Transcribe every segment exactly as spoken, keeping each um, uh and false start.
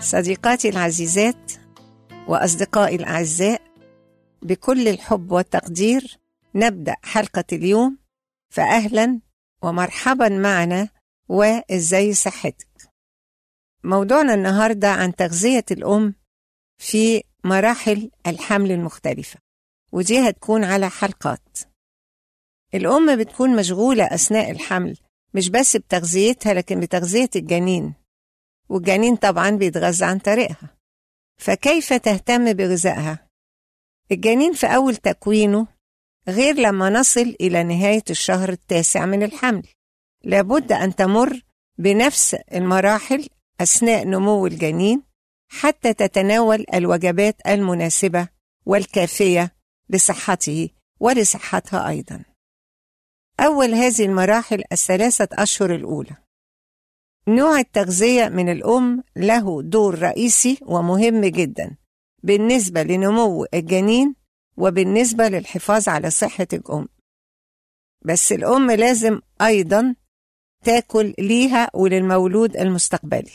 صديقاتي العزيزات وأصدقائي الأعزاء، بكل الحب والتقدير نبدأ حلقة اليوم، فأهلا ومرحبا معنا. وإزاي صحتك؟ موضوعنا النهاردة عن تغذية الأم في مراحل الحمل المختلفة، ودي هتكون على حلقات. الأم بتكون مشغولة أثناء الحمل مش بس بتغذيتها لكن بتغذية الجنين، والجنين طبعا بيتغذى عن طريقها. فكيف تهتم بغذائها؟ الجنين في أول تكوينه غير لما نصل إلى نهاية الشهر التاسع من الحمل، لابد أن تمر بنفس المراحل أثناء نمو الجنين حتى تتناول الوجبات المناسبة والكافية لصحته ولصحتها أيضا. أول هذه المراحل الثلاثة أشهر الأولى. نوع التغذية من الأم له دور رئيسي ومهم جدا بالنسبة لنمو الجنين وبالنسبة للحفاظ على صحة الأم. بس الأم لازم أيضا تاكل ليها وللمولود المستقبلي.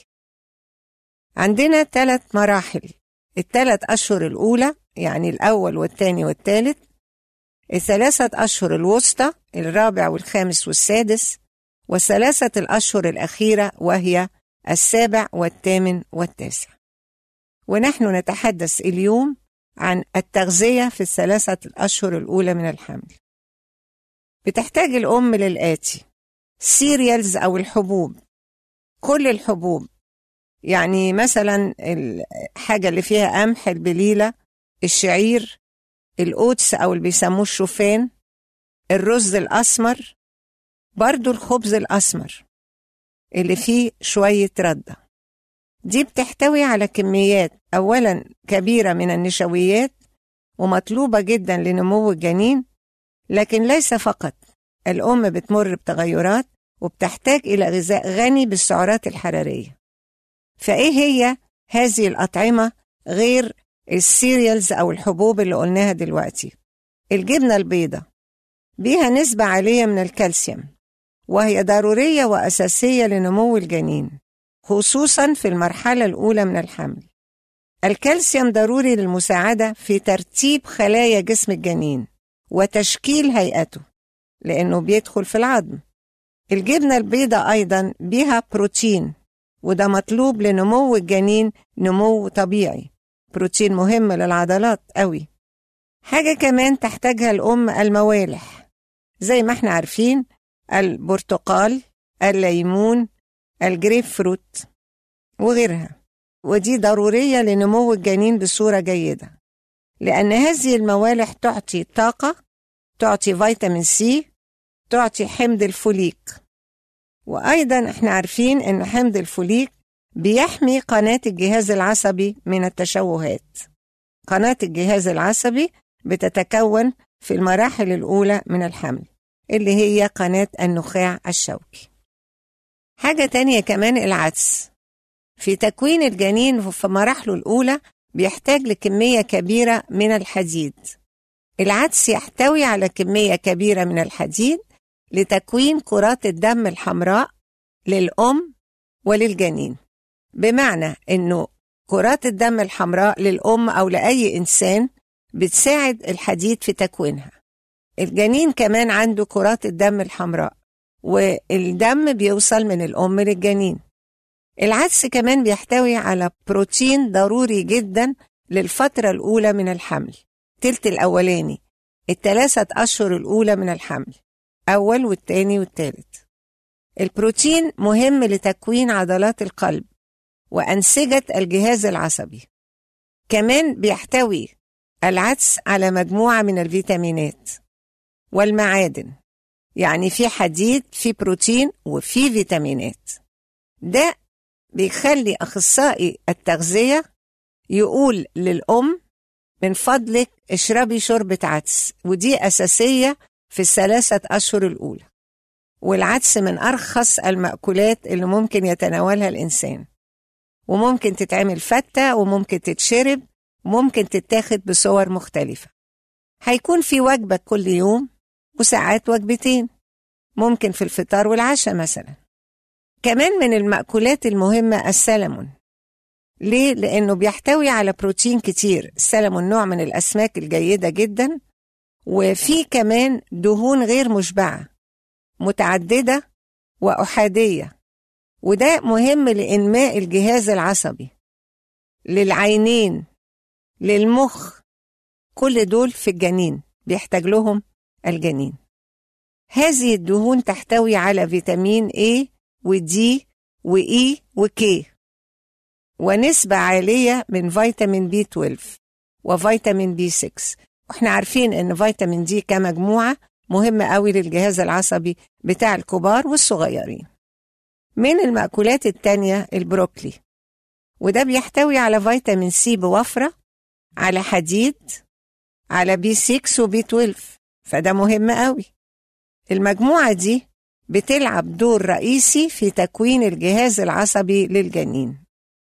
عندنا ثلاث مراحل: الثلاث أشهر الأولى يعني الأول والثاني والثالث، الثلاثة أشهر الوسطى الرابع والخامس والسادس، والثلاثة الأشهر الأخيرة وهي السابع والثامن والتاسع. ونحن نتحدث اليوم عن التغذية في الثلاثة الأشهر الأولى من الحمل. بتحتاج الأم للآتي: سيريالز أو الحبوب، كل الحبوب، يعني مثلا الحاجة اللي فيها قمح، البليلة، الشعير، الأوتس أو اللي بيسموه الشوفان، الرز الأسمر، برضو الخبز الأسمر اللي فيه شوية ردة. دي بتحتوي على كميات أولا كبيرة من النشويات ومطلوبة جدا لنمو الجنين، لكن ليس فقط. الأم بتمر بتغيرات وبتحتاج إلى غذاء غني بالسعرات الحرارية. فإيه هي هذه الأطعمة غير السيريالز أو الحبوب اللي قلناها دلوقتي؟ الجبنة البيضاء بيها نسبة عالية من الكالسيوم، وهي ضرورية وأساسية لنمو الجنين خصوصا في المرحلة الأولى من الحمل. الكالسيوم ضروري للمساعدة في ترتيب خلايا جسم الجنين وتشكيل هيئته لأنه بيدخل في العظم. الجبنة البيضاء أيضا بيها بروتين، وده مطلوب لنمو الجنين نمو طبيعي. بروتين مهم للعضلات قوي. حاجة كمان تحتاجها الأم الموالح، زي ما احنا عارفين البرتقال، الليمون، الجريب فروت وغيرها، ودي ضرورية لنمو الجنين بصورة جيدة، لأن هذه الموالح تعطي طاقة، تعطي فيتامين سي، تعطي حمض الفوليك. وأيضا احنا عارفين أن حمض الفوليك بيحمي قناة الجهاز العصبي من التشوهات. قناة الجهاز العصبي بتتكون في المراحل الأولى من الحمل اللي هي قناة النخاع الشوكي. حاجة تانية كمان العدس. في تكوين الجنين في مراحله الأولى بيحتاج لكمية كبيرة من الحديد. العدس يحتوي على كمية كبيرة من الحديد لتكوين كرات الدم الحمراء للأم وللجنين، بمعنى أنه كرات الدم الحمراء للأم أو لأي إنسان بتساعد الحديد في تكوينها. الجنين كمان عنده كرات الدم الحمراء، والدم بيوصل من الأم للجنين. العدس كمان بيحتوي على بروتين ضروري جدا للفترة الأولى من الحمل، تلت الأولاني، الثلاثة أشهر الأولى من الحمل، أول والتاني والتالت. البروتين مهم لتكوين عضلات القلب وأنسجة الجهاز العصبي. كمان بيحتوي العدس على مجموعة من الفيتامينات والمعادن، يعني في حديد، في بروتين، وفي فيتامينات. ده بيخلي أخصائي التغذية يقول للأم من فضلك اشربي شوربة عدس، ودي أساسية في الثلاثة أشهر الأولى. والعدس من أرخص المأكولات اللي ممكن يتناولها الإنسان، وممكن تتعمل فتة، وممكن تتشرب، وممكن تتاخد بصور مختلفة. هيكون في وجبة كل يوم وساعات وجبتين، ممكن في الفطار والعشاء مثلا. كمان من المأكولات المهمة السلمون، ليه؟ لأنه بيحتوي على بروتين كتير. السلمون نوع من الأسماك الجيدة جدا، وفي كمان دهون غير مشبعة متعددة وأحادية، وده مهم لإنماء الجهاز العصبي، للعينين، للمخ. كل دول في الجنين بيحتاج لهم الجنين. هذه الدهون تحتوي على فيتامين A و D و E و K، ونسبة عالية من فيتامين بي اثنا عشر وفيتامين بي ستة. واحنا عارفين ان فيتامين دي كمجموعة مهمة قوي للجهاز العصبي بتاع الكبار والصغيرين. من المأكولات التانية البروكلي، وده بيحتوي على فيتامين سي بوفرة، على حديد، على بي ستة وبي اثنا عشر، فده مهم قوي. المجموعة دي بتلعب دور رئيسي في تكوين الجهاز العصبي للجنين.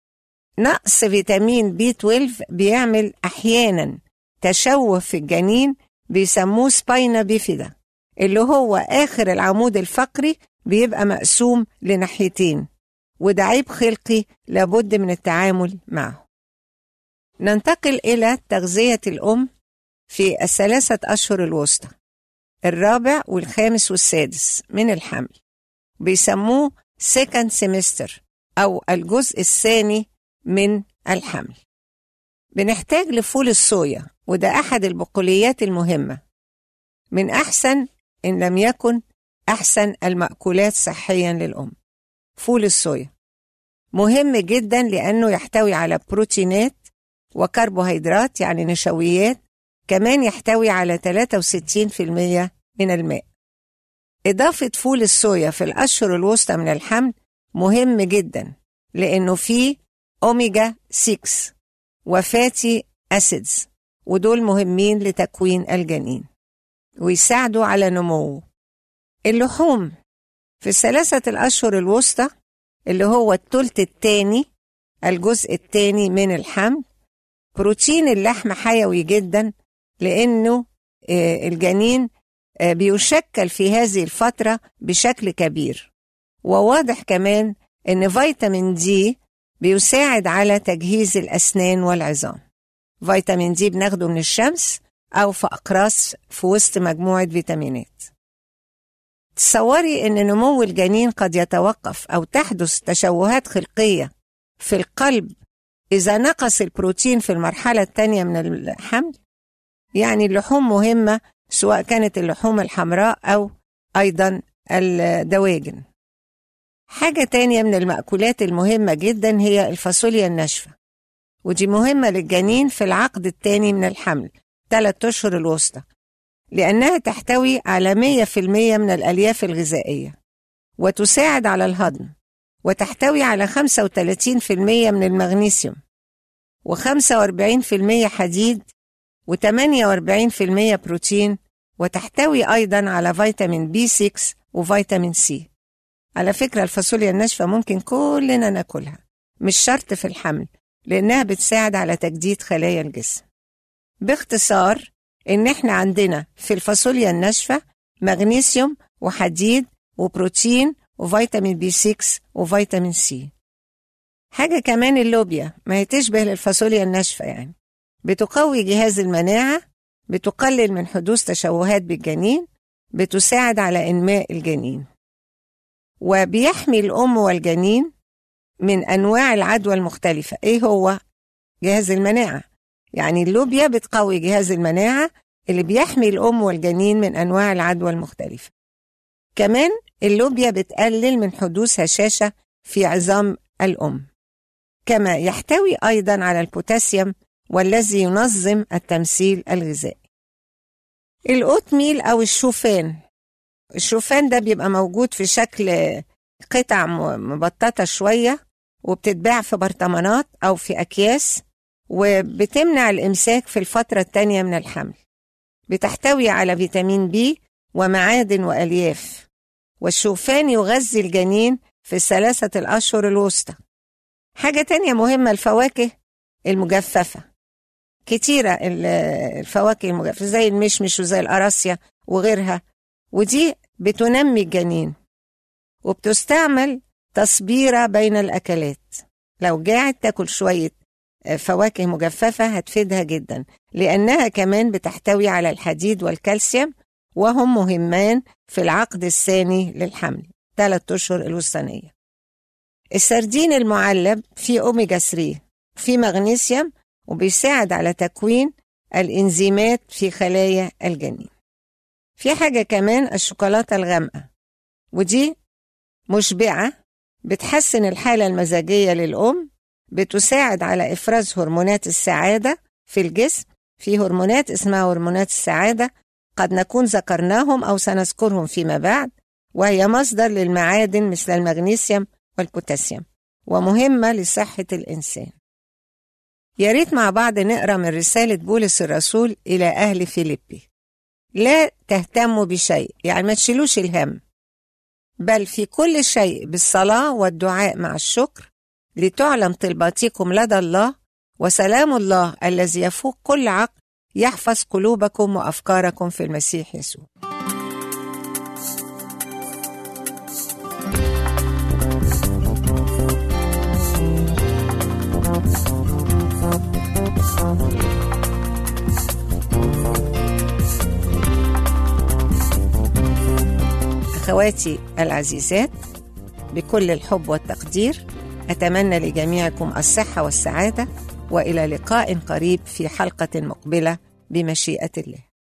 نقص فيتامين بي اثنا عشر بيعمل أحيانا تشوه في الجنين بيسموه سباينا بيفيدا، اللي هو آخر العمود الفقري بيبقى مقسوم لناحيتين، وده عيب خلقي لابد من التعامل معه. ننتقل إلى تغذية الأم في الثلاثة أشهر الوسطى، الرابع والخامس والسادس من الحمل، بيسموه second semester أو الجزء الثاني من الحمل. بنحتاج لفول الصويا، وده أحد البقوليات المهمة، من أحسن إن لم يكن أحسن المأكولات صحيا للأم. فول الصويا مهم جدا لأنه يحتوي على بروتينات وكربوهيدرات يعني نشويات، كمان يحتوي على ثلاثة وستين بالمئة من الماء. إضافة فول الصويا في الأشهر الوسطى من الحمل مهم جدا لأنه فيه أوميجا ستة وفاتي أسيدز، ودول مهمين لتكوين الجنين ويساعدوا على نموه. اللحوم في الثلاثة الأشهر الوسطى اللي هو الثلث الثاني، الجزء الثاني من الحمل، بروتين اللحم حيوي جدا لأنه الجنين بيشكل في هذه الفترة بشكل كبير. وواضح كمان أن فيتامين دي بيساعد على تجهيز الأسنان والعظام. فيتامين دي بناخده من الشمس أو في أقراص في وسط مجموعة فيتامينات. تصوري أن نمو الجنين قد يتوقف أو تحدث تشوهات خلقية في القلب إذا نقص البروتين في المرحلة الثانية من الحمل. يعني اللحوم مهمة، سواء كانت اللحوم الحمراء أو أيضا الدواجن. حاجة تانية من المأكولات المهمة جدا هي الفاصوليا الناشفة، ودي مهمة للجنين في العقد الثاني من الحمل، ثلاث أشهر الوسطى، لأنها تحتوي على مية بالمية من الألياف الغذائية وتساعد على الهضم، وتحتوي على خمسة وثلاثين بالمية من المغنيسيوم وخمسة وأربعين بالمية حديد وثمانية وأربعين بالمية بروتين، وتحتوي أيضا على فيتامين بي ستة وفيتامين سي. على فكرة الفاصوليا الناشفة ممكن كلنا ناكلها، مش شرط في الحمل، لأنها بتساعد على تجديد خلايا الجسم. باختصار إن إحنا عندنا في الفاصوليا الناشفة مغنيسيوم وحديد وبروتين وفيتامين بي ستة وفيتامين سي. حاجة كمان اللوبيا، ما هي تشبه للفاصوليا الناشفة، يعني بتقوي جهاز المناعة، بتقلل من حدوث تشوهات بالجنين، بتساعد على إنماء الجنين، وبيحمي الأم والجنين من أنواع العدوى المختلفة. إيه هو؟ جهاز المناعة. يعني اللوبيا بتقوي جهاز المناعة اللي بيحمي الأم والجنين من أنواع العدوى المختلفة. كمان اللوبيا بتقلل من حدوث هشاشة في عظام الأم. كما يحتوي أيضا على البوتاسيوم والذي ينظم التمثيل الغذائي. الأوتميل أو الشوفان، الشوفان ده بيبقى موجود في شكل قطع مبططة شوية، وبتتباع في برطمانات أو في أكياس، وبتمنع الإمساك في الفترة الثانية من الحمل. بتحتوي على فيتامين بي ومعادن وألياف، والشوفان يغذي الجنين في الثلاثة الأشهر الوسطى. حاجة تانية مهمة، الفواكه المجففة، كتيرة الفواكه المجففة زي المشمش وزي القراصية وغيرها، ودي بتنمي الجنين وبتستعمل تصبيرة بين الأكلات. لو جاعت تاكل شوية فواكه مجففة هتفيدها جدا، لأنها كمان بتحتوي على الحديد والكالسيوم، وهم مهمان في العقد الثاني للحمل ثلاث أشهر الوسطانية. السردين المعلب فيه أوميجا ثلاثة، فيه مغنيسيوم، وبيساعد على تكوين الإنزيمات في خلايا الجنين. في حاجة كمان الشوكولاتة الغامقة، ودي مشبعة، بتحسن الحالة المزاجية للأم، بتساعد على إفراز هرمونات السعادة في الجسم. في هرمونات اسمها هرمونات السعادة، قد نكون ذكرناهم أو سنذكرهم فيما بعد، وهي مصدر للمعادن مثل المغنيسيوم والبوتاسيوم، ومهمة لصحة الإنسان. ياريت مع بعض نقرأ من رسالة بولس الرسول إلى أهل فيليبي. لا تهتموا بشيء، يعني ما تشيلوش الهم، بل في كل شيء بالصلاة والدعاء مع الشكر لتعلم طلباتكم لدى الله، وسلام الله الذي يفوق كل عقل يحفظ قلوبكم وأفكاركم في المسيح يسوع. أخواتي العزيزات، بكل الحب والتقدير أتمنى لجميعكم الصحة والسعادة، وإلى لقاء قريب في حلقة مقبلة بمشيئة الله.